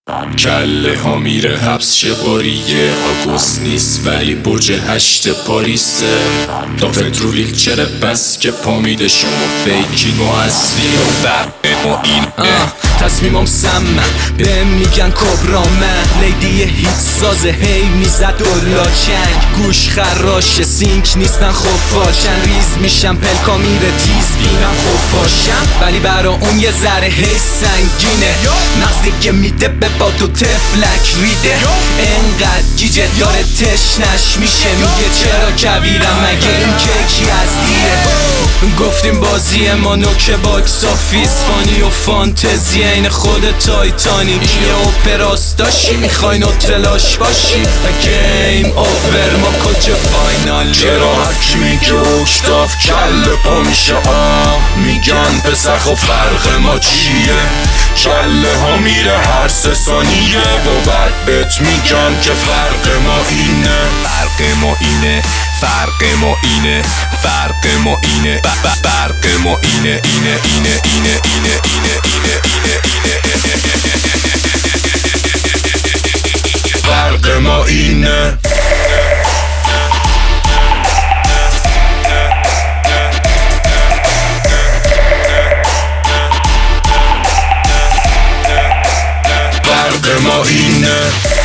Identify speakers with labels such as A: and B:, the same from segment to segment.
A: کله ها میره حبس شباریه آگوست نیست ولی برج 8 پاریسه تا رو ویلچر بس که پا میده شما فیکین و اصلی و فرق ما اینه
B: تصمیمم سمم به میگن کبرا من لیدی هیت سازه هی میزد دلا چنگ گوش خراشه سینک نیستن خفاشن ریز میشم پلکا میره تیز بینم خفاشم ولی برا اون یه ذره هی سنگینه مغزی که میده به باد و تفلک ریده انقدر گیجه یاره تشنش میشه میگه چرا کبیرم مگه این کیکی از دیره گفتیم بازی ما نوک باکس آفیس فانی و فانتزی این خود تایتانیک یه اپراست داشی میخوای نوتلاش باشی و گیم اوور ما کجا فاینال
A: چرا هرکی میگه اکتاف کل پا میشه میگن پسر خب فرق ما چیه کله ها میره هر 3 ثانیه و بعد بهت میگن که فرق ما اینه
B: فرق ما اینه فرق ما اینه فرق ما اینه فرق ما اینه اینه اینه اینه اینه اینه اینه
A: فرق ما اینه فرق ما اینه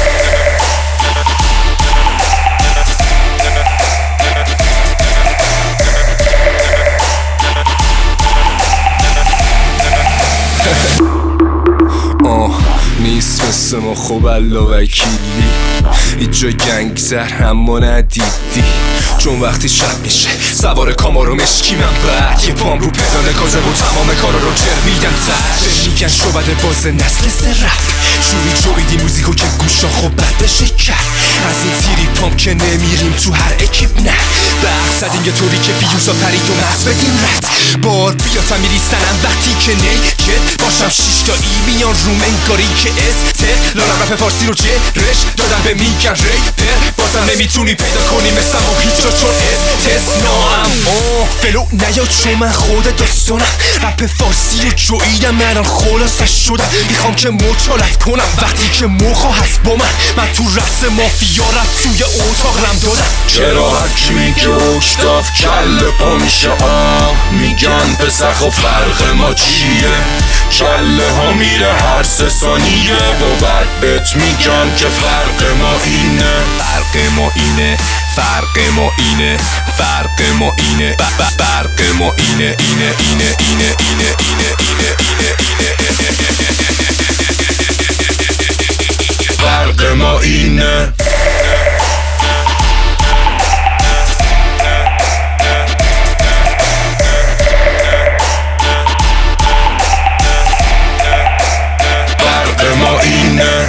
B: نیست مثل ما خوب الله وکیلی هیچ جا گنگ زر همو ندیدی چون وقتی شب میشه سوار کامارو مشکی من بعد یه پام رو پدال گازه و تمام کارا رو جر میدن تر میگن شعبده باز نسل سرف جویدی موزیکو که گوشا خوب بد بشه کرد از این تیری پام که نمیریم تو هر اکیب نه بخصد این یه طوری که فیوزا پرید و مغز بدیم رد بار بیاتم میریستنم وقتی که نیکت باشم 6 تا ای میان روم انگاری که استر لارم رپ فارسی رو جرش دادم به میگن ریپر بازم نمیتونی پیدا کنی مثلم و هیچ جا چون استثناام فلو نیا چون من خود داستانم رپ فارسی رو جویدم الان خلاصش شدم میخوام که مچالت کنم وقتی که موخا هست با من تو رقص مافیا رپ توی اتاق رم دادم
A: چرا هرکی میگه اکتاف کله پا میشه میگن پسر خب فرق ما چیه کله ها میره هر 3 ثانیه و بعد بهت میگن که فرق ما اینه
B: فرق ما اینه فرق ما اینه فرق ما اینه فرق ما اینه اینه اینه اینه اینه اینه اینه
A: فرق ما اینه فرق ما اینه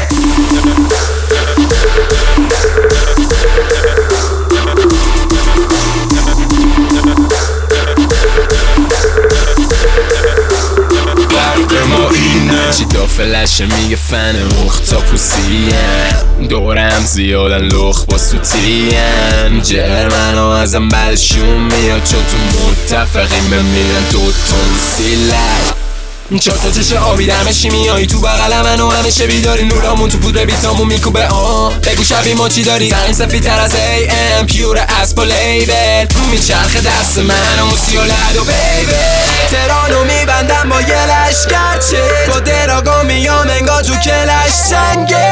B: چی دافلش میگه فن اختاپوسیم دورم زیادن لخ با سوتیم جرمن ها ازم بعدشون میاد چون تو متفقیم بمیرن 2 تن سیلک چهار تا چشه آبی دمشی میایی تو بغل منو همیشه بیداری نورامون تو پودر بیتامون میکوبه بگو شبی ما چی داری زنگ سفیدتر از AM پیور اسپا لیبل میچرخه دست من و موسی و لد و بیبل ترانو میبندم با یه لشکرچه با دراگا میام انگار تو کلش جنگه